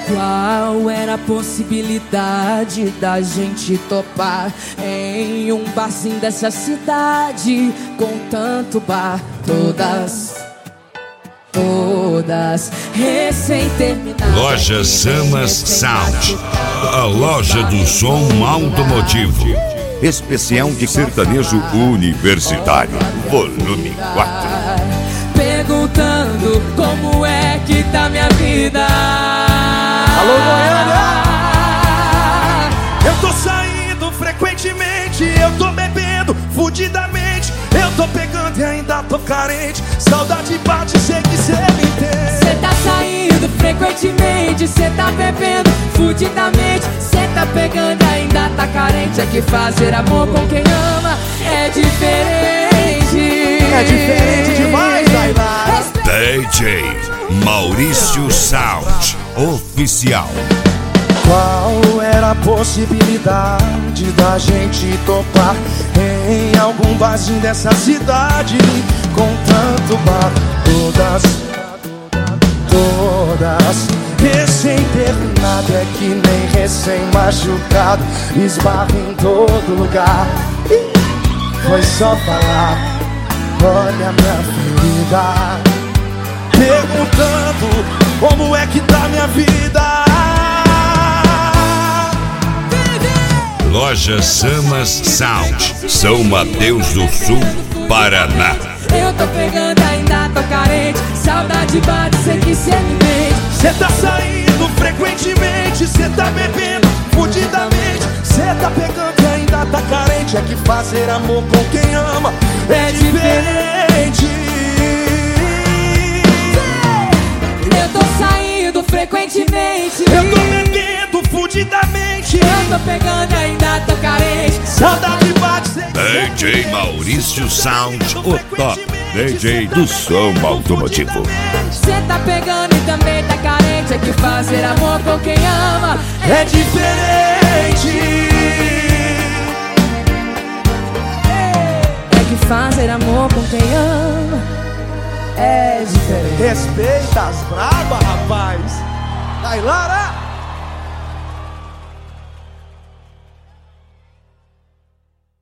Qual era a possibilidade da gente topar em um barzinho dessa cidade com tanto bar? Todas recém-terminadas. Loja Samas Sound, a loja do som automotivo. Especial de sertanejo universitário, volume 4. Perguntando como é que tá minha vida. Alô, Goiânia! Eu tô saindo frequentemente, eu tô bebendo fudidamente, eu tô pegando e ainda tô carente. Saudade bate, sei que cê me entende. Cê tá saindo frequentemente, cê tá bebendo fudidamente, cê tá pegando e ainda tá carente. É que fazer amor com quem ama é diferente. É diferente demais, Laila. DJ Maurício Sound Oficial. Qual era a possibilidade da gente topar em algum barzinho dessa cidade com tanto bar? Todas recém-terminado, é que nem recém-machucado, esbarra em todo lugar. Foi só falar, olha minha ferida, perguntando como é que tá minha vida. Loja Samas Sound, São Mateus do Sul, Paraná. Eu tô pegando, ainda tô carente. Saudade bate, sei que cê me mente. Cê tá saindo frequentemente, cê tá bebendo fudidamente, cê tá pegando e ainda tá carente. É que fazer amor com quem ama é diferente. Eu tô saindo frequentemente, eu tô bebendo fudidamente, eu tô pegando e ainda tô carente. Saudade bate, sei DJ Maurício Sound, o top DJ do som automotivo. Cê tá pegando e também tá carente. É que fazer amor com quem ama é diferente. É que fazer amor com quem ama é diferente. Respeita as brabas, rapaz. Tailara!